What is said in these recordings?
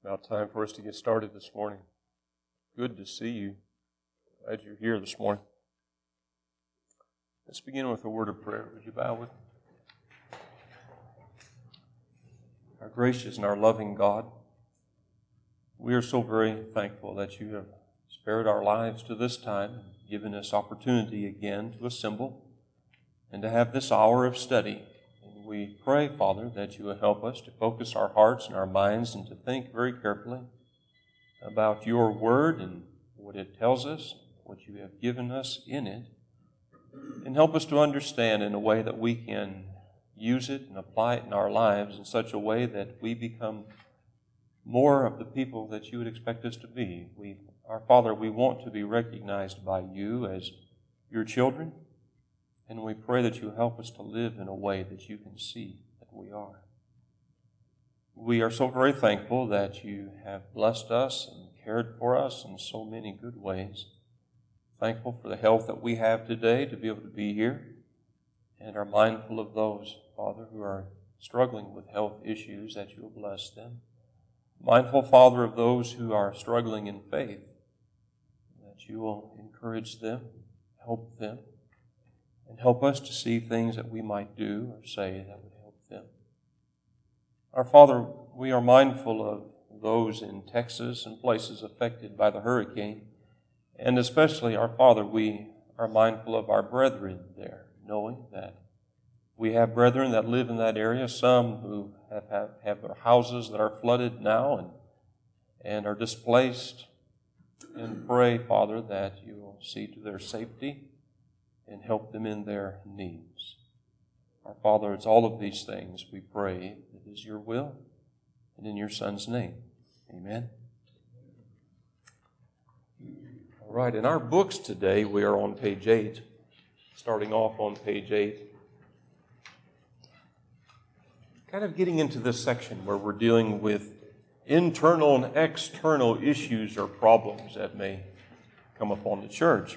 About time for us to get started this morning. Good to see you. Glad you're here this morning. Let's begin with a word of prayer. Would you bow with me? Our gracious and our loving God, we are so very thankful that you have spared our lives to this time, given us opportunity again to assemble and to have this hour of study. We pray, Father, that you will help us to focus our hearts and our minds and to think very carefully about your word and what it tells us, what you have given us in it, and help us to understand in a way that we can use it and apply it in our lives in such a way that we become more of the people that you would expect us to be. Our Father, we want to be recognized by you as your children. And we pray that you help us to live in a way that you can see that we are. We are so very thankful that you have blessed us and cared for us in so many good ways. Thankful for the health that we have today to be able to be here, and are mindful of those, Father, who are struggling with health issues, that you will bless them. Mindful, Father, of those who are struggling in faith, that you will encourage them, help them, and help us to see things that we might do or say that would help them. Our Father, we are mindful of those in Texas and places affected by the hurricane. And especially, our Father, we are mindful of our brethren there, knowing that we have brethren that live in that area, some who have their houses that are flooded now and are displaced. And pray, Father, that you will see to their safety and help them in their needs. Our Father, it's all of these things we pray that is your will and in your Son's name. Amen. All right, in our books today, we are on page 8, starting off on page 8. Kind of getting into this section where we're dealing with internal and external issues or problems that may come upon the church.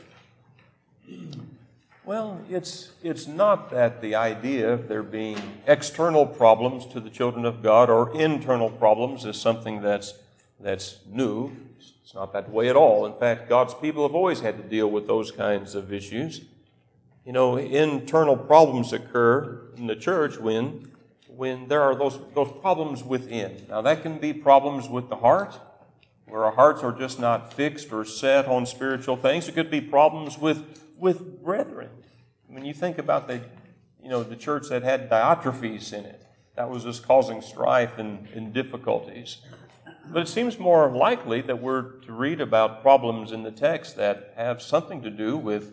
Well, it's not that the idea of there being external problems to the children of God or internal problems is something that's new. It's not that way at all. In fact, God's people have always had to deal with those kinds of issues. You know, internal problems occur in the church when there are those problems within. Now, that can be problems with the heart, where our hearts are just not fixed or set on spiritual things. It could be problems with brethren. When you think about the church that had Diotrephes in it, that was just causing strife and difficulties. But it seems more likely that we're to read about problems in the text that have something to do with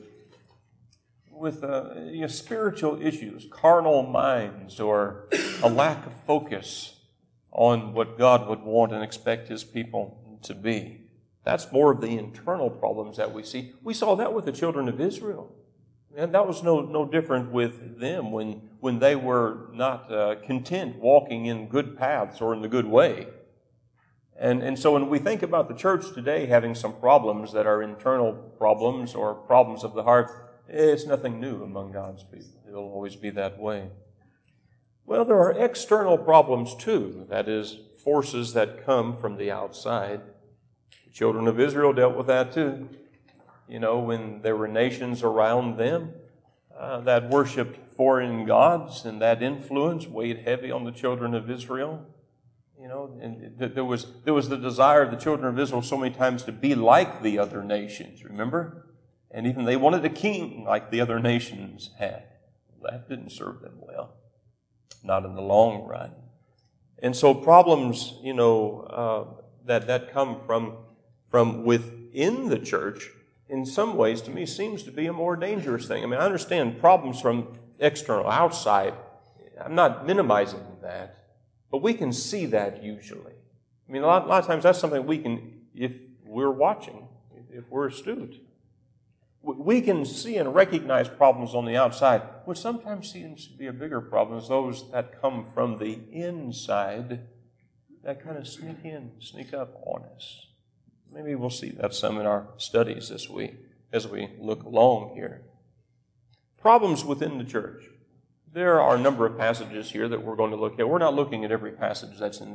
spiritual issues, carnal minds, or a lack of focus on what God would want and expect His people to be. That's more of the internal problems that we see. We saw that with the children of Israel. And that was no different with them when they were not content walking in good paths or in the good way. And so when we think about the church today having some problems that are internal problems or problems of the heart, it's nothing new among God's people. It'll always be that way. Well, there are external problems too. That is, forces that come from the outside. The children of Israel dealt with that too. You know, when there were nations around them that worshiped foreign gods, and that influence weighed heavy on the children of Israel. You know, and there was the desire of the children of Israel so many times to be like the other nations, remember? And even they wanted a king like the other nations had. That didn't serve them well, not in the long run. And so problems, that come from within the church, in some ways, to me, seems to be a more dangerous thing. I mean, I understand problems from external, outside. I'm not minimizing that, but we can see that usually. I mean, a lot of times that's something we can, if we're watching, if we're astute, we can see and recognize problems on the outside, which sometimes seems to be a bigger problem is those that come from the inside that kind of sneak up on us. Maybe we'll see that some in our studies this week as we look along here. Problems within the church. There are a number of passages here that we're going to look at. We're not looking at every passage that's in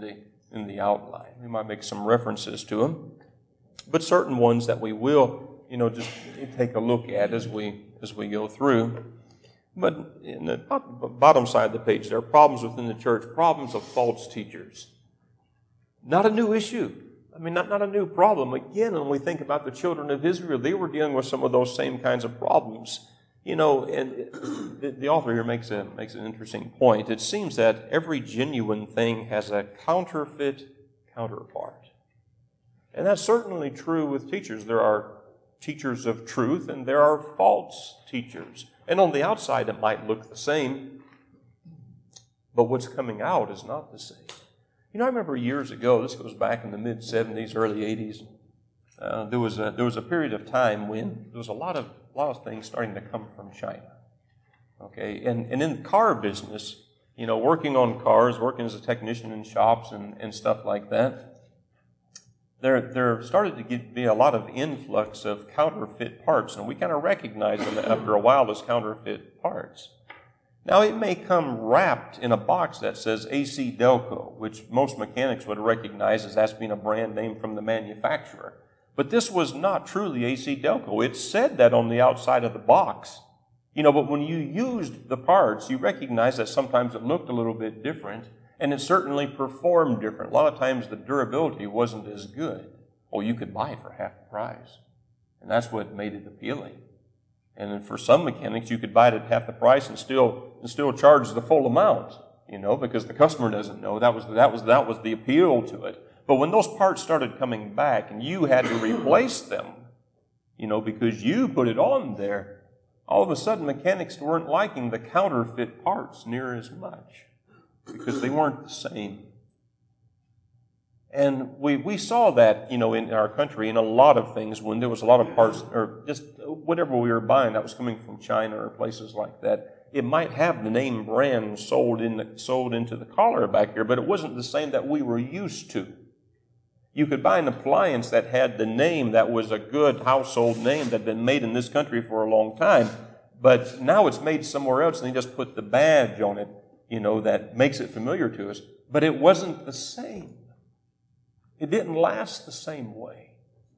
in the outline. We might make some references to them, but certain ones that we will, just take a look at as we go through. But in the bottom side of the page, there are problems within the church, problems of false teachers. Not a new issue. Not a new problem. Again, when we think about the children of Israel, they were dealing with some of those same kinds of problems. And the author here makes an interesting point. It seems that every genuine thing has a counterfeit counterpart. And that's certainly true with teachers. There are teachers of truth and there are false teachers. And on the outside it might look the same, but what's coming out is not the same. I remember years ago, this goes back in the mid-'70s, early '80s, there was a period of time when there was a lot of things starting to come from China. Okay, and in the car business, working on cars, working as a technician in shops and stuff like that, there started to be a lot of influx of counterfeit parts, and we kind of recognized them after a while as counterfeit parts. Now, it may come wrapped in a box that says AC Delco, which most mechanics would recognize as that's being a brand name from the manufacturer. But this was not truly AC Delco. It said that on the outside of the box. But when you used the parts, you recognize that sometimes it looked a little bit different, and it certainly performed different. A lot of times the durability wasn't as good. Or you could buy it for half the price. And that's what made it appealing. And then for some mechanics, you could buy it at half the price and still charge the full amount, because the customer doesn't know. That was the appeal to it. But when those parts started coming back and you had to replace them, because you put it on there, all of a sudden mechanics weren't liking the counterfeit parts near as much because they weren't the same. And we saw that, in our country in a lot of things when there was a lot of parts or just whatever we were buying that was coming from China or places like that. It might have the name brand sold into the collar back here, but it wasn't the same that we were used to. You could buy an appliance that had the name that was a good household name that had been made in this country for a long time, but now it's made somewhere else and they just put the badge on it, that makes it familiar to us, but it wasn't the same. It didn't last the same way.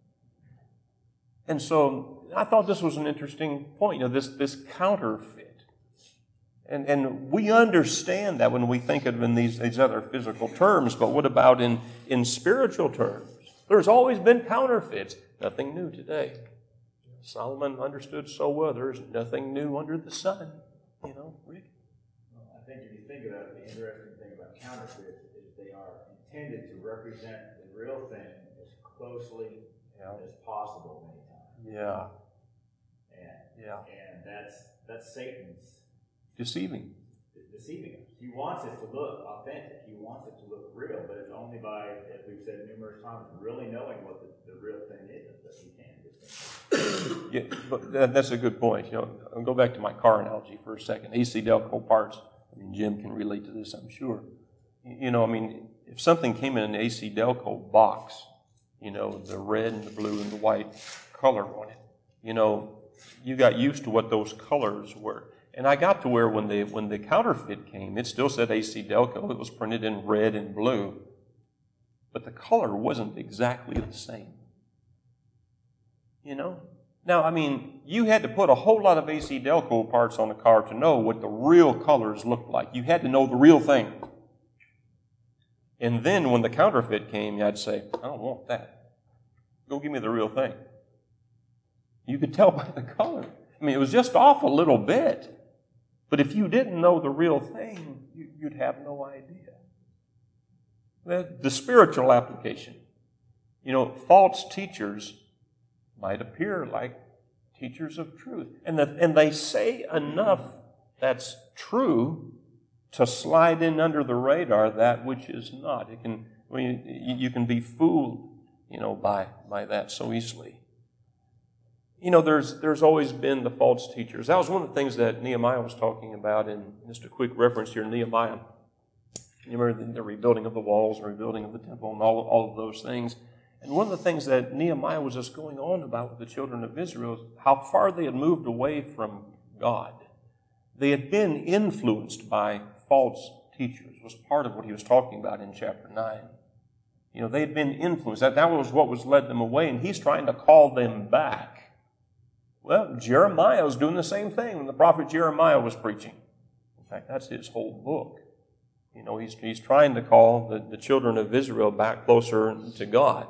And so I thought this was an interesting point, this counterfeit. And we understand that when we think of it in these other physical terms, but what about in spiritual terms? There's always been counterfeits. Nothing new today. Solomon understood so well, there's nothing new under the sun. Rick? Well, I think if you think about it, the interesting thing about counterfeits is they are intended to represent the real thing as closely as possible many times. Yeah. And that's Satan's deceiving us. He wants it to look authentic. He wants it to look real, but it's only by, as we've said numerous times, really knowing what the real thing is that he can distinguish. Yeah, but that's a good point. I'll go back to my car analogy for a second. AC Delco parts. Jim can relate to this, I'm sure. If something came in an AC Delco box, the red and the blue and the white color on it, you got used to what those colors were. And I got to where when the counterfeit came, it still said AC Delco. It was printed in red and blue. But the color wasn't exactly the same. Now, you had to put a whole lot of AC Delco parts on the car to know what the real colors looked like. You had to know the real thing. And then when the counterfeit came, you had to say, I don't want that. Go give me the real thing. You could tell by the color. It was just off a little bit. But if you didn't know the real thing, you'd have no idea. The spiritual application. False teachers might appear like teachers of truth. And they say enough that's true to slide in under the radar that which is not. You can be fooled, by that so easily. There's always been the false teachers. That was one of the things that Nehemiah was talking about, in just a quick reference here, Nehemiah. You remember the rebuilding of the walls, the rebuilding of the temple, and all of those things. And one of the things that Nehemiah was just going on about with the children of Israel is how far they had moved away from God. They had been influenced by false teachers. It was part of what he was talking about in chapter 9. They had been influenced. That was what was led them away, and he's trying to call them back. Well, Jeremiah was doing the same thing when the prophet Jeremiah was preaching. In fact, that's his whole book. He's trying to call the children of Israel back closer to God.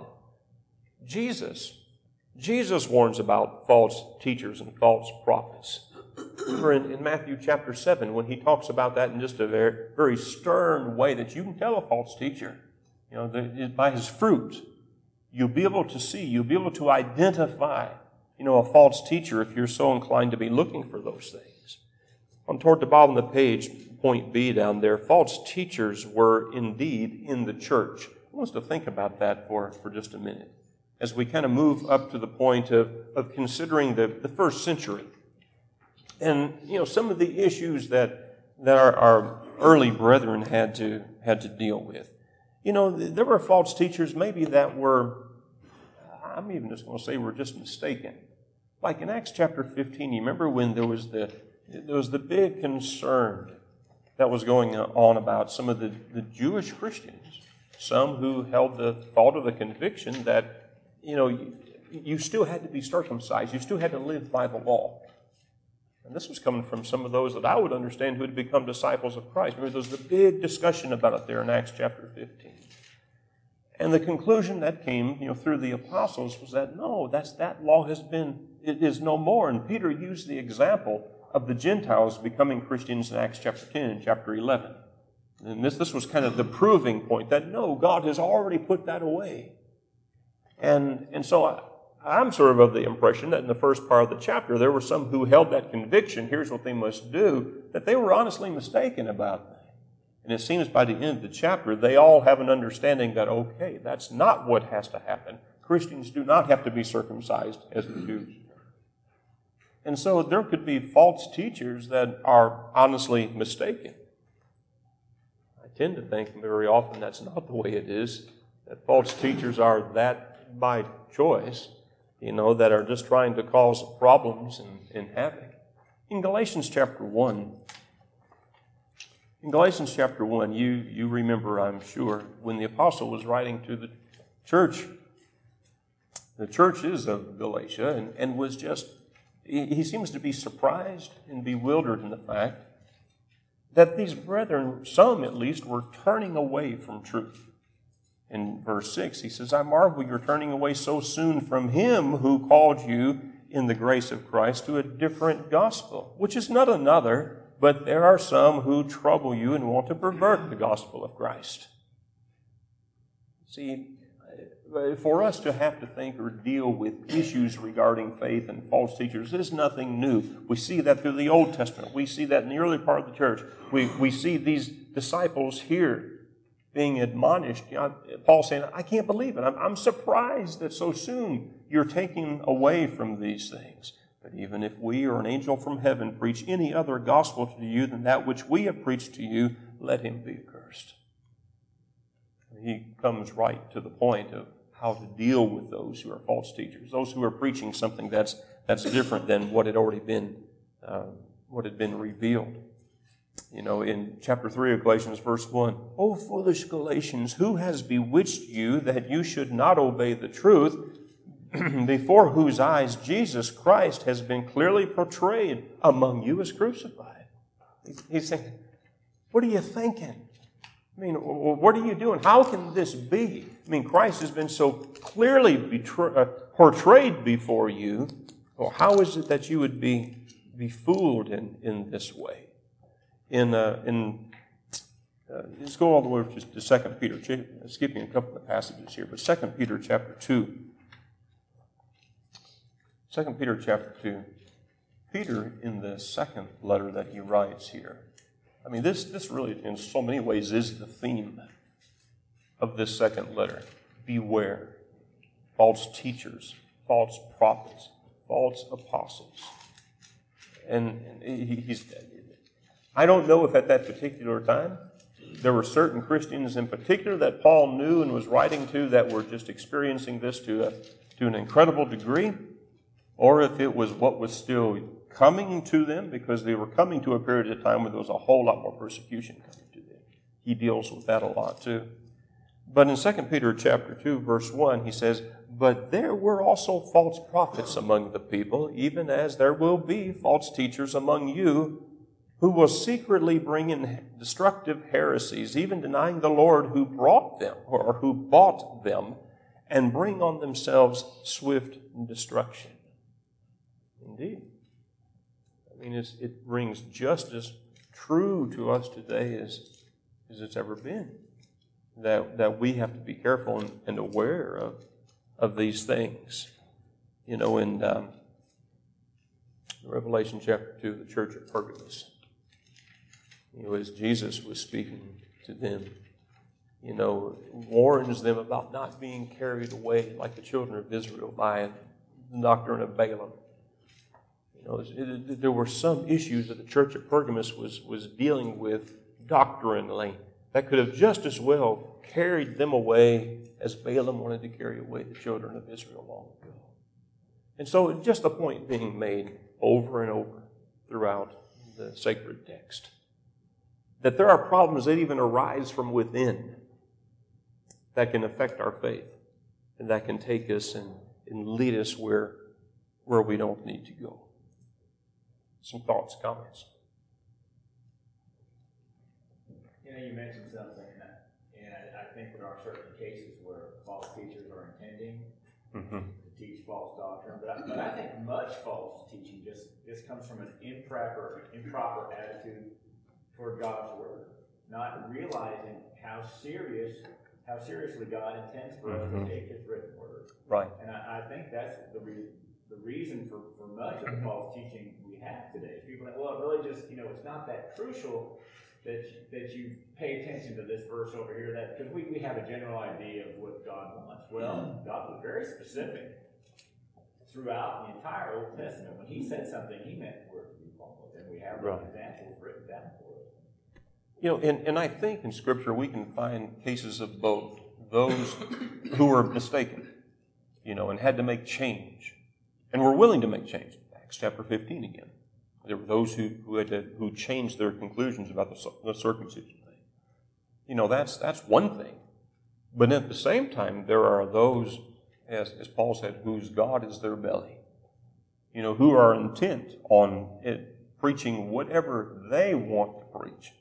Jesus warns about false teachers and false prophets. Remember in Matthew chapter 7, when he talks about that in just a very, very stern way, that you can tell a false teacher, by his fruit. You'll be able to see, you'll be able to identify, a false teacher if you're so inclined to be looking for those things. Toward the bottom of the page, point B down there, false teachers were indeed in the church. I want us to think about that for just a minute, as we kind of move up to the point of considering the first century. And, some of the issues that our early brethren had to deal with. There were false teachers maybe that were, I'm even just going to say were just mistaken. Like in Acts chapter 15, you remember when there was the big concern that was going on about some of the Jewish Christians, some who held the thought of the conviction that, you still had to be circumcised, you still had to live by the law. And this was coming from some of those that I would understand who had become disciples of Christ. Remember, there was the big discussion about it there in Acts chapter 15. And the conclusion that came, through the apostles was that, no, that law it is no more. And Peter used the example of the Gentiles becoming Christians in Acts chapter 10 and chapter 11. And this was kind of the proving point that, no, God has already put that away. And so I'm sort of the impression that in the first part of the chapter, there were some who held that conviction, here's what they must do, that they were honestly mistaken about that. And it seems by the end of the chapter, they all have an understanding that, okay, that's not what has to happen. Christians do not have to be circumcised as the Jews. And so there could be false teachers that are honestly mistaken. I tend to think very often that's not the way it is, that false teachers are that by choice, that are just trying to cause problems and havoc. In Galatians chapter 1, you remember, I'm sure, when the apostle was writing to the church, the churches of Galatia, and was just, he seems to be surprised and bewildered in the fact that these brethren, some at least, were turning away from truth. In verse 6, he says, I marvel you're turning away so soon from him who called you in the grace of Christ to a different gospel, which is not another, but there are some who trouble you and want to pervert the gospel of Christ. See, for us to have to think or deal with issues regarding faith and false teachers is nothing new. We see that through the Old Testament. We see that in the early part of the church. We see these disciples here being admonished. Paul saying, I can't believe it. I'm surprised that so soon you're taking away from these things. But even if we or an angel from heaven preach any other gospel to you than that which we have preached to you, let him be accursed. He comes right to the point of how to deal with those who are false teachers, those who are preaching something that's different than what had already been revealed. In chapter 3 of Galatians, verse 1, O foolish Galatians, who has bewitched you that you should not obey the truth, before whose eyes Jesus Christ has been clearly portrayed among you as crucified? He's saying, what are you thinking? What are you doing? How can this be? Christ has been so clearly portrayed before you. Well, how is it that you would be fooled in this way? Let's go all the way to 2 Peter. Skipping a couple of passages here, but 2 Peter chapter 2. 2 Peter chapter 2. Peter, in the second letter that he writes here, this really, in so many ways, is the theme of this second letter. Beware false teachers, false prophets, false apostles. And I don't know if at that particular time there were certain Christians in particular that Paul knew and was writing to that were just experiencing this to an incredible degree, or if it was what was still coming to them, because they were coming to a period of time where there was a whole lot more persecution coming to them. He deals with that a lot too. But in 2 Peter chapter 2, verse 1, he says, "But there were also false prophets among the people, even as there will be false teachers among you, who will secretly bring in destructive heresies, even denying the Lord who brought them, or who bought them, and bring on themselves swift destruction." Indeed. I mean, it rings just as true to us today as it's ever been. That we have to be careful and aware of these things. You know, in Revelation chapter 2, the church at Pergamos, you know, as Jesus was speaking to them, you know, warns them about not being carried away like the children of Israel by the doctrine of Balaam. You know, there were some issues that the church at Pergamos was dealing with doctrinally that could have just as well carried them away as Balaam wanted to carry away the children of Israel long ago. And so just the point being made over and over throughout the sacred text, that there are problems that even arise from within that can affect our faith and that can take us and lead us where we don't need to go. Some thoughts, comments? You know, you mentioned something, and I think there are certain cases where false teachers are intending to teach false doctrine, but I think much false teaching just comes from an improper attitude toward God's Word, not realizing how seriously God intends for us to take His written Word. Right. And I think that's the reason for much of the false teaching we have today. People think, well, it really just, you know, it's not that crucial that you pay attention to this verse over here, that because we have a general idea of what God wants. Well, God was very specific throughout the entire Old Testament. When He said something, He meant for it to be followed, and we have examples written down for us. You know, and I think in Scripture we can find cases of both. Those who were mistaken, you know, and had to make change, and were willing to make change. Acts chapter 15 again. There were those who changed their conclusions about the circumcision thing. You know, that's one thing. But at the same time, there are those, as Paul said, whose God is their belly. You know, who are intent on preaching whatever they want to preach.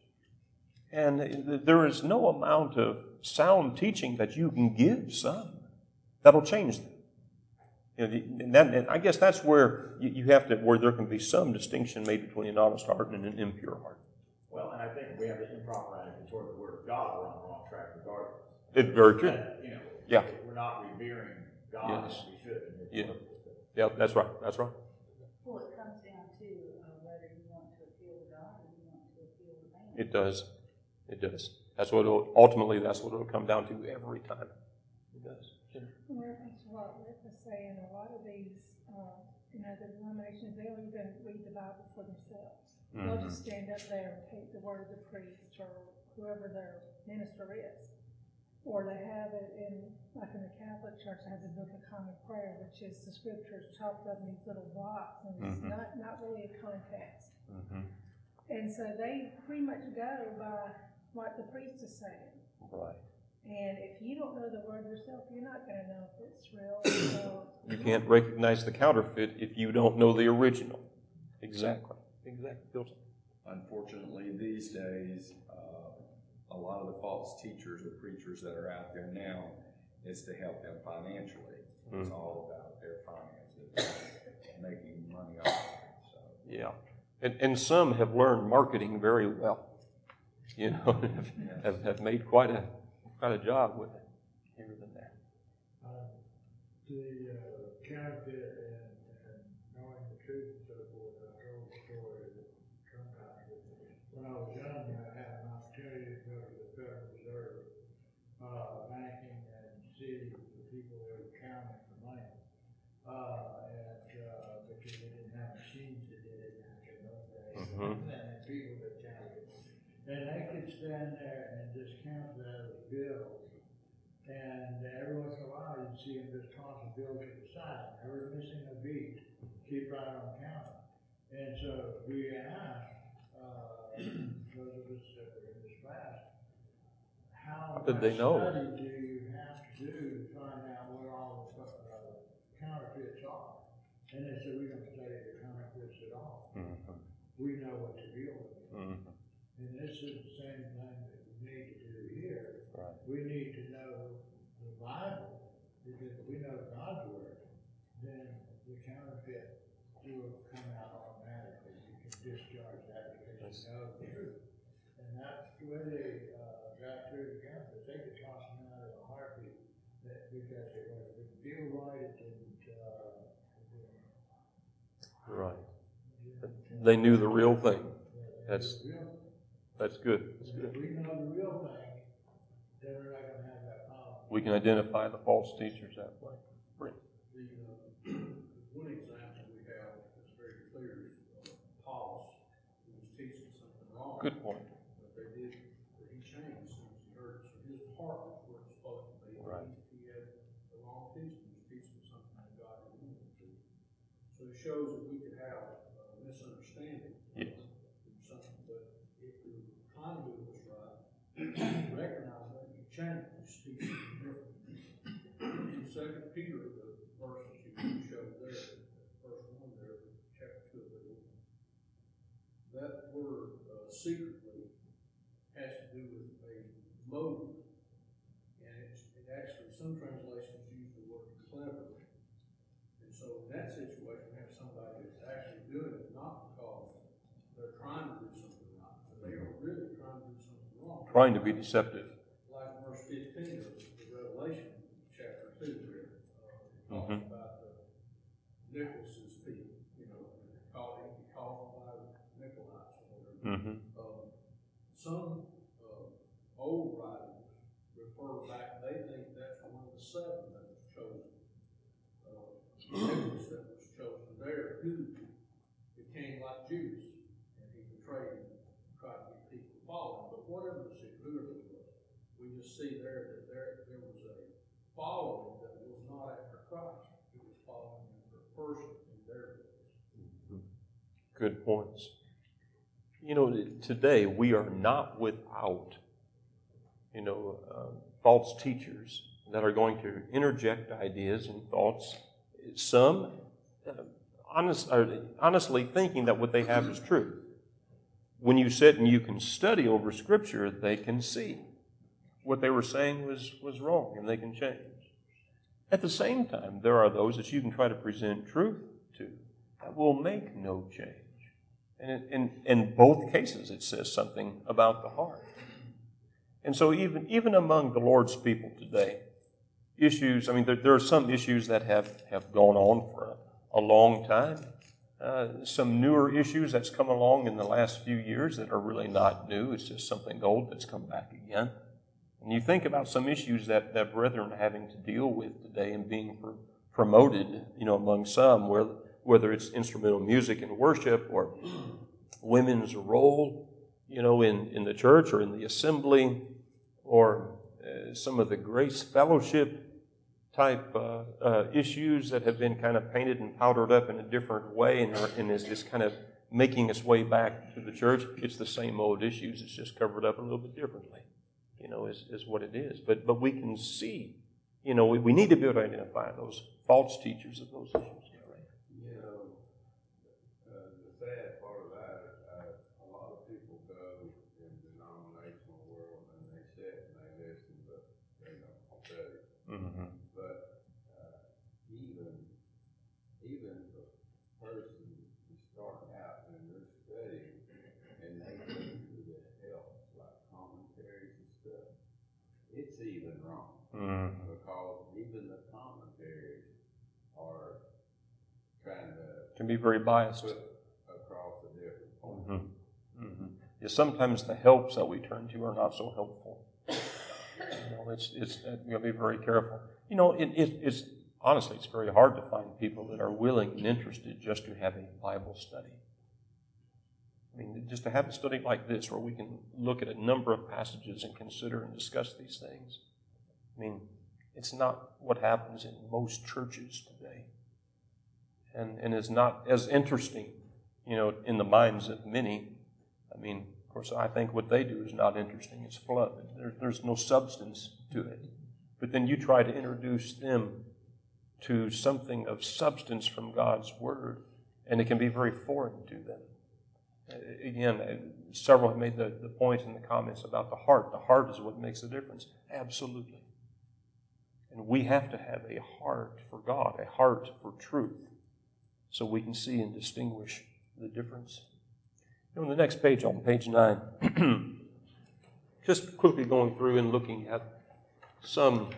And there is no amount of sound teaching that you can give some that'll change them. You know, and I guess that's where you have to, where there can be some distinction made between an honest heart and an impure heart. Well, and I think we have the improper attitude toward the Word of God. We're on the wrong track regardless. It's very true. You know, yeah. We're not revering God as we should. Yeah, that's right. That's right. Well, it comes down to whether you want to appeal to God or you want to appeal to man. It does. It does. That's what it'll come down to every time. It does. Well, that's what Rick was saying. A lot of these, the denominations, they'll even read the Bible for themselves. They'll just stand up there and take the word of the priest or whoever their minister is. Or they have it like in the Catholic Church, they have the Book of Common Prayer, which is the scriptures chopped up in these little blocks, and it's not really a context. And so they pretty much go by what the priest is saying. Right. And if you don't know the word yourself, you're not going to know if it's real. So you can't recognize the counterfeit if you don't know the original. Exactly. Unfortunately, these days, a lot of the false teachers or preachers that are out there now is to help them financially. It's all about their finances, making money off of it. So. Yeah. And some have learned marketing very well. You know, have made quite a job with it here than that. The counterfeit and knowing the truth and so forth, I told the story that sometimes when I was young, I had an opportunity to go to the Federal Reserve banking and see the people that were counting the money. Because they didn't have machines that did it back in those days. And people that counted it. And they could stand there and just count those bills. And every once in a while, you'd see them just toss a bill to the side, never missing a beat, keep right on counting. And so we asked those of us that were in this class, how did much they know? study do you have to do to find out where all the counterfeits are? And they said, we don't study the counterfeits at all. Mm-hmm. We know what the real is. Mm-hmm. And this is the same thing that we need to do here. Right. We need to know the Bible, because if we know God's word, then the counterfeit will come out automatically. You can discharge that because you know the truth. And that's the way they got through the counterfeit. They could toss them out of a heartbeat because it didn't feel right, it didn't. Right. They knew the real thing. That's good. That's good. If we know the real thing, then we're not going to have that problem. We can identify the false teachers that way. One example we have that's very clear is Paulus, who was teaching something wrong. Good point. But he changed since he heard. So his heart was where it's supposed to be. Right. He had the wrong teaching. He was teaching something that God didn't want him to. So it shows that we could have misunderstanding. Yes. Something, but if you're trying to do what's right, recognize that you change. You speak differently. In 2 Peter, the verses you showed there, verse 1 there, chapter 2 of it, that word secretly has to do with a motive. And it actually, some translations use the word clever. And so in that situation, we have somebody that's actually doing it not because they're trying to do something right, but they are really trying to do something wrong. Trying to be deceptive. Like verse 15 of the Revelation, chapter 2 there, talking about the Nicholas's people, he calls them by Nicolaites or whatever. Mm-hmm. Some old writings refer back, they think that's one of the 7 that was chosen. Nicholas that was chosen there, who became like Judas, and he betrayed and tried to get people to follow him. But whatever the secret, whoever it was, we just see there that there was a following that was not after Christ. It was following after a person in their ways. Good points. Today we are not without, false teachers that are going to interject ideas and thoughts. Some honestly thinking that what they have is true. When you sit and you can study over Scripture, they can see what they were saying was wrong, and they can change. At the same time, there are those that you can try to present truth to that will make no change. And in both cases, it says something about the heart. And so even among the Lord's people today, issues, there are some issues that have gone on for a long time. Some newer issues that's come along in the last few years that are really not new. It's just something old that's come back again. And you think about some issues that brethren are having to deal with today and being promoted, among some, whether it's instrumental music and worship or women's role, in the church or in the assembly, or some of the grace fellowship type issues that have been kind of painted and powdered up in a different way and is just kind of making its way back to the church. It's the same old issues. It's just covered up a little bit differently, is what it is. But we can see, we need to be able to identify those false teachers of those issues. The sad part of that is a lot of people go in the denominational world and they sit and they listen, but they don't study. Mm-hmm. But even the person is starting out and they're studying and they go to the help, like commentaries and stuff, it's even wrong. Mm-hmm. Because even the commentaries are trying to Can be very biased. put across a different point. Mm-hmm. Mm-hmm. Yeah, sometimes the helps that we turn to are not so helpful. It's you got to be very careful. It's honestly, it's very hard to find people that are willing and interested just to have a Bible study. Just to have a study like this where we can look at a number of passages and consider and discuss these things. It's not what happens in most churches today. And is not as interesting, in the minds of many. Of course, I think what they do is not interesting. It's fluff. There's no substance to it. But then you try to introduce them to something of substance from God's Word, and it can be very foreign to them. Again, several have made the point in the comments about the heart. The heart is what makes the difference. Absolutely. And we have to have a heart for God, a heart for truth, so we can see and distinguish the difference. On the next page, on page 9, just quickly going through and looking at some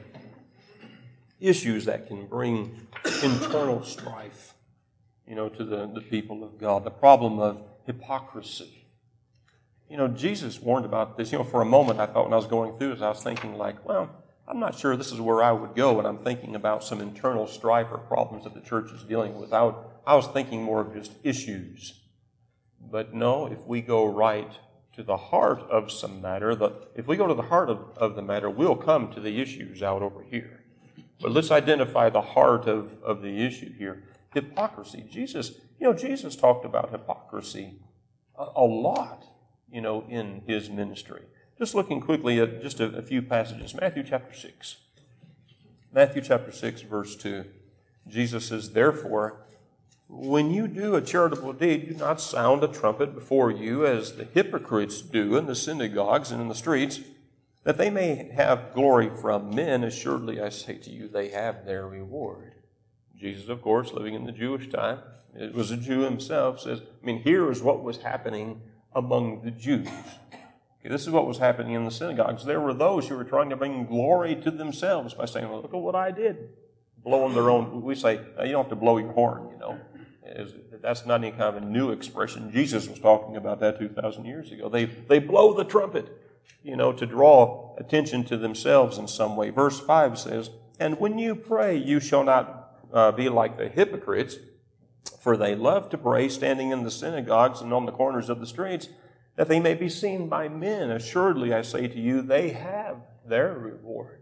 issues that can bring internal strife, to the people of God. The problem of hypocrisy. Jesus warned about this. For a moment I thought when I was going through this, I was thinking I'm not sure this is where I would go when I'm thinking about some internal strife or problems that the church is dealing with. I was thinking more of just issues. But no, if we go right to the heart of some matter, if we go to the heart of the matter, we'll come to the issues out over here. But let's identify the heart of the issue here. Hypocrisy. Jesus talked about hypocrisy a lot, in his ministry. Just looking quickly at just a few passages. Matthew chapter 6. Matthew chapter 6, verse 2. Jesus says, "Therefore, when you do a charitable deed, do not sound a trumpet before you, as the hypocrites do in the synagogues and in the streets, that they may have glory from men. Assuredly, I say to you, they have their reward." Jesus, of course, living in the Jewish time, it was a Jew himself, says, here is what was happening among the Jews. Okay, this is what was happening in the synagogues. There were those who were trying to bring glory to themselves by saying, "Look at what I did." Blowing their own, we say, you don't have to blow your horn, That's not any kind of a new expression. Jesus was talking about that 2,000 years ago. They blow the trumpet, to draw attention to themselves in some way. Verse 5 says, "And when you pray, you shall not be like the hypocrites, for they love to pray standing in the synagogues and on the corners of the streets, that they may be seen by men. Assuredly, I say to you, they have their reward."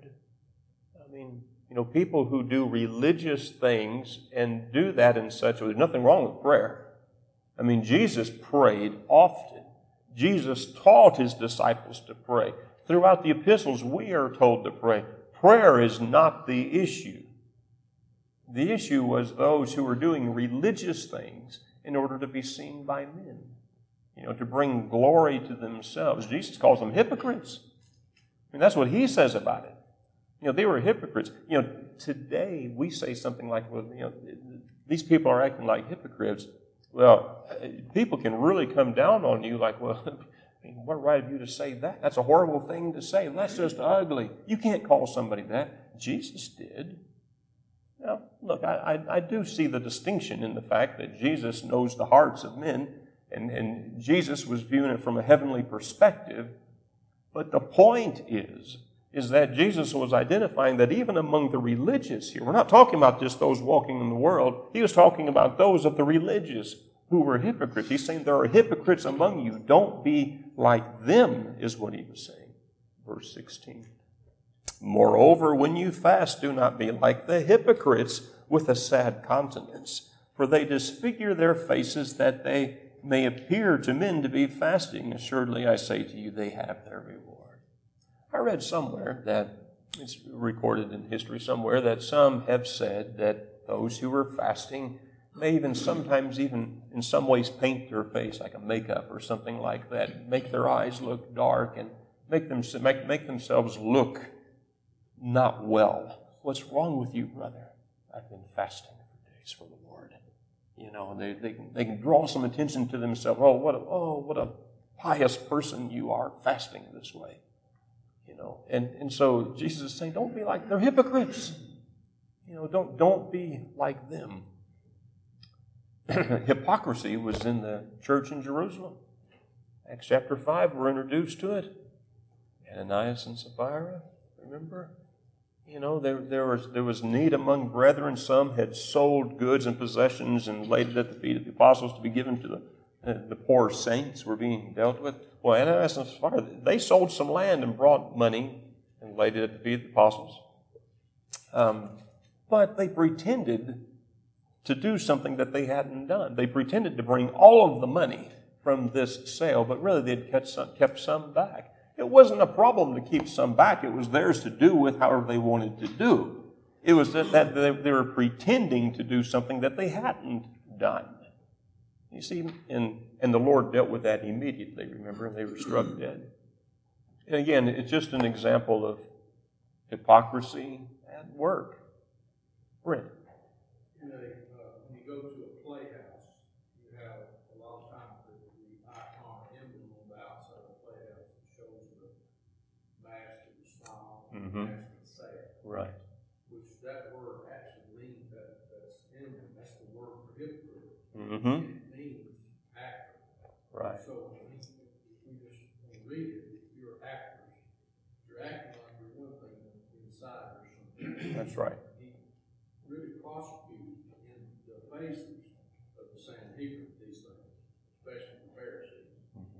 People who do religious things and do that in such a way, there's nothing wrong with prayer. Jesus prayed often. Jesus taught his disciples to pray. Throughout the epistles, we are told to pray. Prayer is not the issue. The issue was those who were doing religious things in order to be seen by men, to bring glory to themselves. Jesus calls them hypocrites. That's what he says about it. They were hypocrites. Today we say something like, these people are acting like hypocrites. Well, people can really come down on you like, what right have you to say that? That's a horrible thing to say. That's just ugly. You can't call somebody that. Jesus did. Now, look, I do see the distinction in the fact that Jesus knows the hearts of men, and Jesus was viewing it from a heavenly perspective. But the point is that Jesus was identifying that even among the religious here, we're not talking about just those walking in the world. He was talking about those of the religious who were hypocrites. He's saying there are hypocrites among you. Don't be like them, is what he was saying. Verse 16. "Moreover, when you fast, do not be like the hypocrites with a sad countenance, for they disfigure their faces that they may appear to men to be fasting. Assuredly, I say to you, they have their reward." I read somewhere that, it's recorded in history somewhere, that some have said that those who are fasting may even sometimes even in some ways paint their face like a makeup or something like that, make their eyes look dark and make themselves look not well. "What's wrong with you, brother?" "I've been fasting for days for the Lord." They can draw some attention to themselves. What a pious person you are, fasting this way. And so Jesus is saying, don't be like, they're hypocrites. Don't be like them. Hypocrisy was in the church in Jerusalem. Acts chapter 5, we're introduced to it. Ananias and Sapphira, remember? There was need among brethren. Some had sold goods and possessions and laid it at the feet of the apostles to be given to the poor saints were being dealt with. Well, Ananias and Sapphira, they sold some land and brought money and laid it at the feet of the apostles. But they pretended to do something that they hadn't done. They pretended to bring all of the money from this sale, but really they'd kept some back. It wasn't a problem to keep some back. It was theirs to do with however they wanted to do. It was that they were pretending to do something that they hadn't done. You see, and the Lord dealt with that immediately, remember, and they were struck dead. And again, it's just an example of hypocrisy at work. Brent. When you go to a playhouse, you have a lot of times the icon emblem on the outside of the playhouse that shows the mask and the smile, mask and the sad. Right. Which that word actually means that's emblem. That's the word for hypocrite. Mm-hmm. It means actor. Right. So we just read it. If you're actors, you're acting like you're one thing inside or something. That's right. He really prosecuted in the faces of the Sanhedrin these things, especially the Pharisees.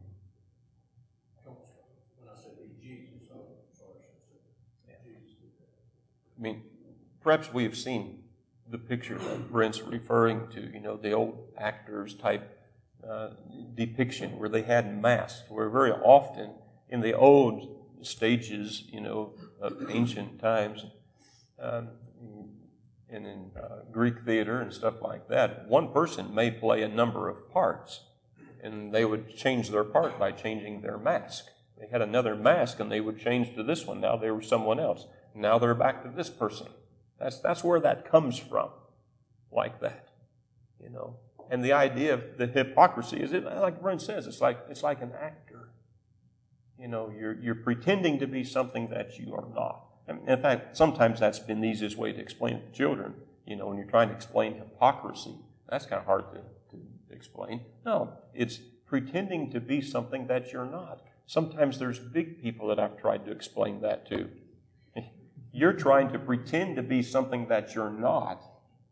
When I said Jesus, I'm sorry, I should say Jesus did that. I mean, perhaps we have seen the picture that Brent's referring to, the old actors type depiction where they had masks, where very often in the old stages, of ancient times, and in Greek theater and stuff like that, one person may play a number of parts, and they would change their part by changing their mask. They had another mask, and they would change to this one. Now they were someone else. Now they're back to this person. That's where that comes from, like that, And the idea of the hypocrisy is, like Brent says, it's like an actor. You're pretending to be something that you are not. In fact, sometimes that's been the easiest way to explain it to children. When you're trying to explain hypocrisy, that's kind of hard to explain. No, it's pretending to be something that you're not. Sometimes there's big people that I've tried to explain that to. You're trying to pretend to be something that you're not.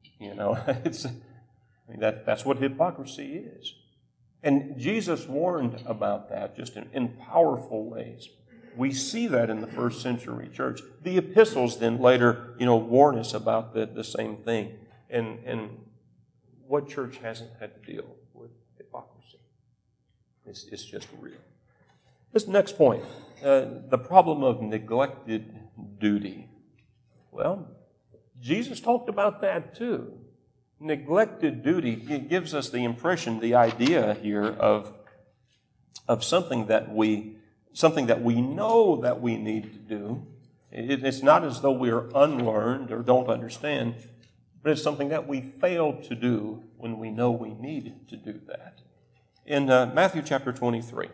That's what hypocrisy is. And Jesus warned about that just in powerful ways. We see that in the first century church. The epistles then later, warn us about the same thing. And what church hasn't had to deal with hypocrisy? It's just real. This next point, the problem of neglected duty. Well, Jesus talked about that too. Neglected duty gives us the impression, the idea here of something that we know that we need to do. It's not as though we are unlearned or don't understand, but it's something that we fail to do when we know we need to do that. In Matthew chapter 23.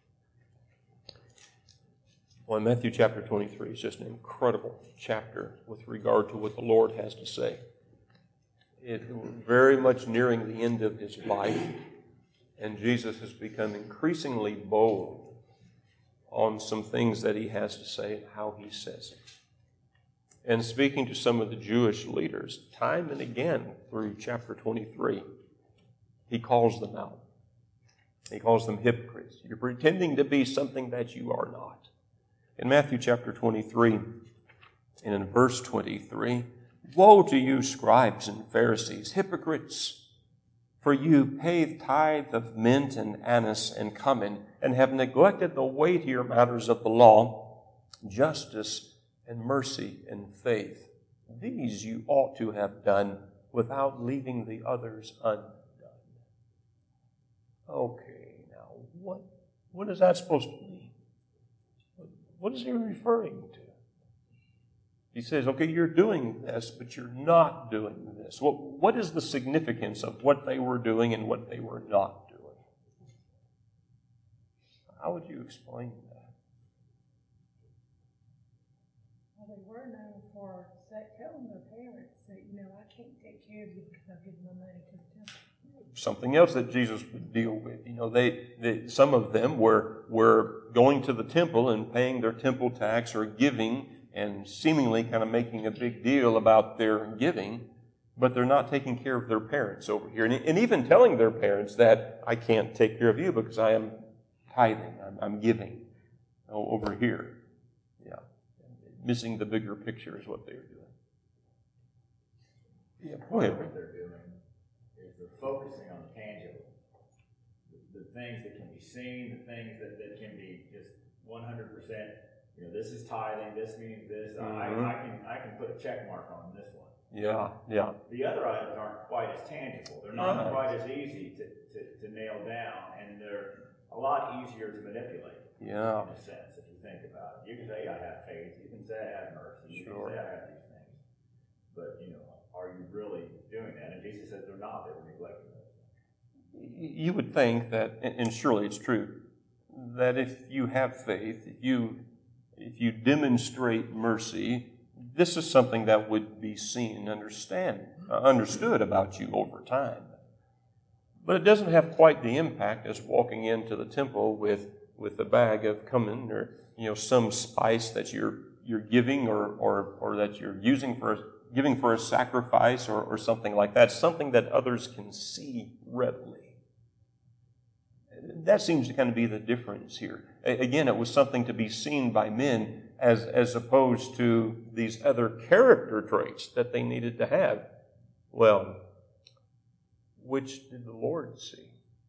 Well, Matthew chapter 23 is just an incredible chapter with regard to what the Lord has to say. It very much nearing the end of his life, and Jesus has become increasingly bold on some things that he has to say and how he says it. And speaking to some of the Jewish leaders, time and again through chapter 23, he calls them out. He calls them hypocrites. You're pretending to be something that you are not. In Matthew chapter 23, and in verse 23, "Woe to you, scribes and Pharisees, hypocrites! For you pay tithe of mint and anise and cumin, and have neglected the weightier matters of the law, justice and mercy and faith. These you ought to have done without leaving the others undone." Okay, now what is that supposed to mean? What is he referring to? He says, okay, you're doing this, but you're not doing this. What is the significance of what they were doing and what they were not doing? How would you explain that? Well, they were known for telling their parents that, I can't take care of you because I've given my money to the temple. Something else that Jesus would deal with. Some of them were going to the temple and paying their temple tax or giving and seemingly kind of making a big deal about their giving, but they're not taking care of their parents over here. And even telling their parents that I can't take care of you because I am tithing, I'm giving over here. Yeah. Missing the bigger picture is what they're doing. Yeah, go ahead. What they're doing is they're focusing on the tangible. the things that can be seen, the things that can be just 100%, this is tithing, this means this, I can put a check mark on this one. Yeah, yeah. The other items aren't quite as tangible. They're not quite as easy to nail down, and they're a lot easier to manipulate. Yeah. In a sense, if you think about it. You can say, I have faith. You can say, I have mercy. You can say, I have these things. But, are you really doing that? And Jesus says they're not. They were neglecting those. You would think that, and surely it's true, that if you have faith, if you demonstrate mercy, this is something that would be seen and understood about you over time. But it doesn't have quite the impact as walking into the temple with a bag of cumin or some spice that you're giving or that you're giving for a sacrifice or something like that, something that others can see readily. That seems to kind of be the difference here. Again, it was something to be seen by men as opposed to these other character traits that they needed to have. Well, which did the Lord see?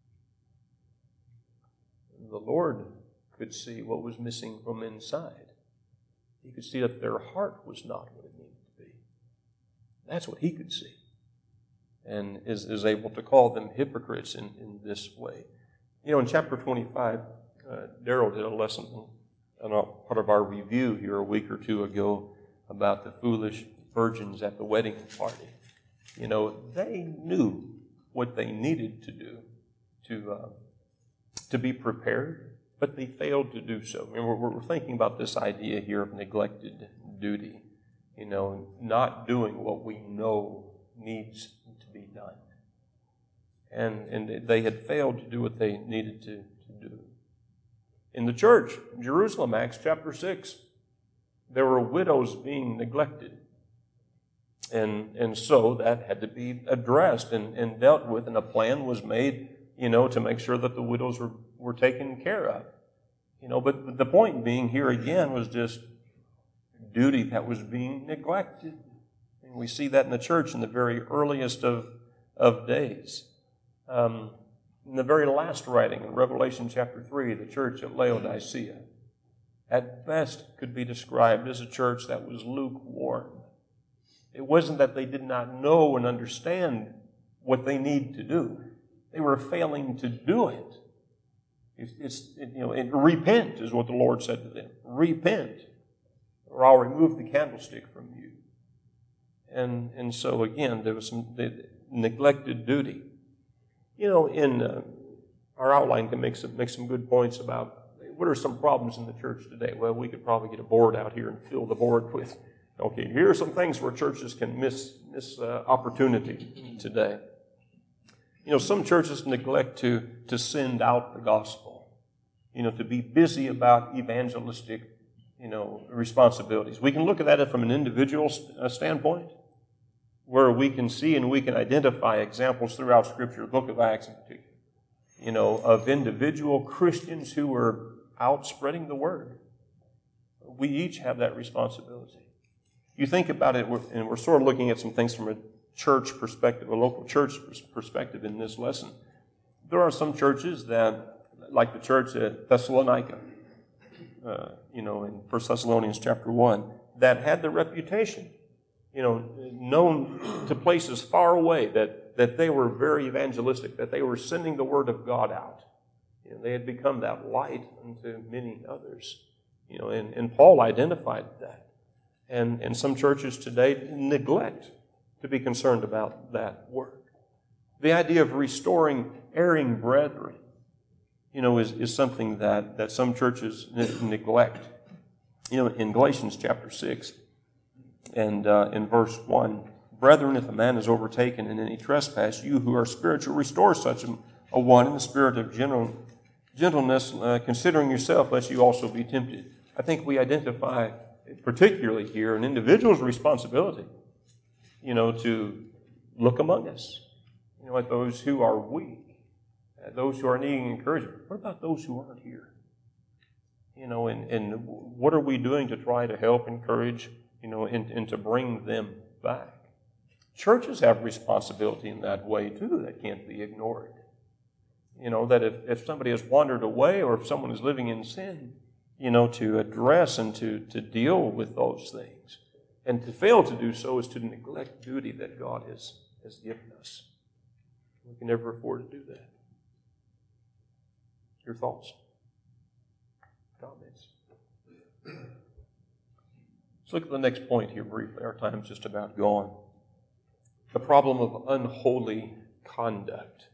The Lord could see what was missing from inside. He could see that their heart was not what it needed to be. That's what He could see. And is able to call them hypocrites in this way. In chapter 25, Daryl did a lesson on part of our review here a week or two ago about the foolish virgins at the wedding party. They knew what they needed to do to be prepared, but they failed to do so. And we're thinking about this idea here of neglected duty, not doing what we know needs to be done. And they had failed to do what they needed to do. In the church, Jerusalem, Acts chapter 6, there were widows being neglected. And so that had to be addressed and dealt with, and a plan was made, to make sure that the widows were taken care of. But the point being here again was just duty that was being neglected. And we see that in the church in the very earliest of days. In the very last writing, in Revelation chapter 3, the church at Laodicea, at best could be described as a church that was lukewarm. It wasn't that they did not know and understand what they need to do. They were failing to do it. Repent is what the Lord said to them. Repent, or I'll remove the candlestick from you. And so again, there was some neglected duty. In our outline can make some good points about what are some problems in the church today. Well, we could probably get a board out here and fill the board with, okay, here are some things where churches can miss opportunity today. Some churches neglect to send out the gospel, to be busy about evangelistic, responsibilities. We can look at that from an individual standpoint, where we can see and we can identify examples throughout Scripture, the book of Acts in particular, of individual Christians who were out spreading the word. We each have that responsibility. You think about it, and we're sort of looking at some things from a church perspective, a local church perspective in this lesson. There are some churches that, like the church at Thessalonica, in 1 Thessalonians chapter 1, that had the reputation, known to places far away that they were very evangelistic, that they were sending the word of God out. They had become that light unto many others. And Paul identified that. And some churches today neglect to be concerned about that work. The idea of restoring erring brethren, is something that some churches neglect. In Galatians chapter 6 and in verse 1, brethren, if a man is overtaken in any trespass, you who are spiritual, restore such a one in the spirit of gentleness, considering yourself, lest you also be tempted. I think we identify, particularly here, an individual's responsibility, to look among us, at those who are weak, at those who are needing encouragement. What about those who aren't here? And what are we doing to try to help, encourage, and to bring them back? Churches have responsibility in that way, too, that can't be ignored. That if somebody has wandered away or if someone is living in sin, to address and to deal with those things. And to fail to do so is to neglect duty that God has given us. We can never afford to do that. Your thoughts? Comments? Let's look at the next point here briefly. Our time's just about gone. The problem of unholy conduct.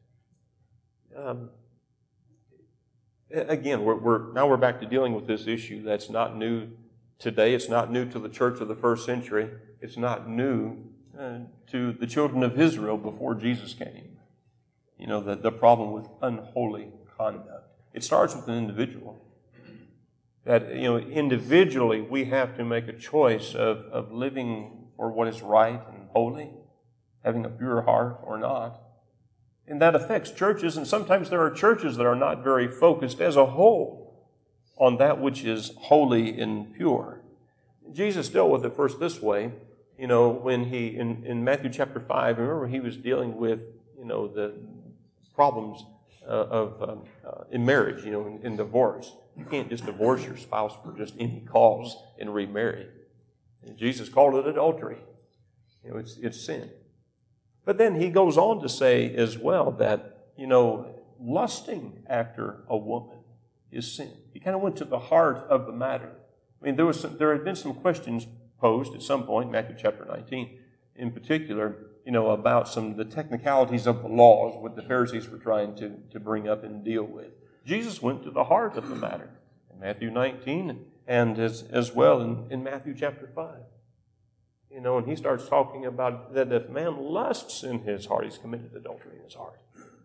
Again, we're back to dealing with this issue that's not new today. It's not new to the church of the first century. It's not new to the children of Israel before Jesus came. The problem with unholy conduct. It starts with an individual. That, individually we have to make a choice of living for what is right and holy, having a pure heart or not. And that affects churches, and sometimes there are churches that are not very focused as a whole on that which is holy and pure. Jesus dealt with it first this way, when he, in Matthew chapter 5, remember he was dealing with, the problems in marriage, in divorce. You can't just divorce your spouse for just any cause and remarry. And Jesus called it adultery. It's sin. But then he goes on to say as well that, lusting after a woman is sin. He kind of went to the heart of the matter. I mean, there had been some questions posed at some point, Matthew chapter 19 in particular, about some of the technicalities of the laws, what the Pharisees were trying to bring up and deal with. Jesus went to the heart of the matter in Matthew 19 and as well in Matthew chapter 5. And he starts talking about that if man lusts in his heart, he's committed adultery in his heart.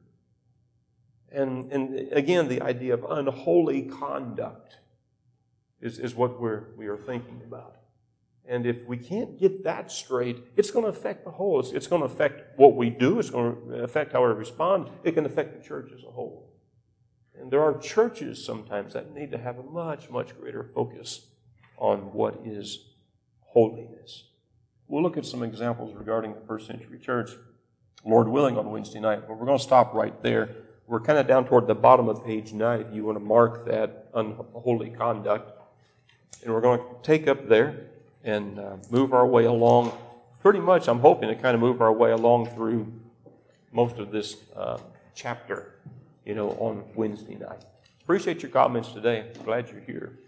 And again, the idea of unholy conduct is what we are thinking about. And if we can't get that straight, it's going to affect the whole. It's going to affect what we do. It's going to affect how we respond. It can affect the church as a whole. And there are churches sometimes that need to have a much, much greater focus on what is holiness. We'll look at some examples regarding the first century church, Lord willing, on Wednesday night. But we're going to stop right there. We're kind of down toward the bottom of page 9 if you want to mark that unholy conduct. And we're going to take up there and move our way along. Pretty much, I'm hoping to kind of move our way along through most of this chapter, on Wednesday night. Appreciate your comments today. Glad you're here.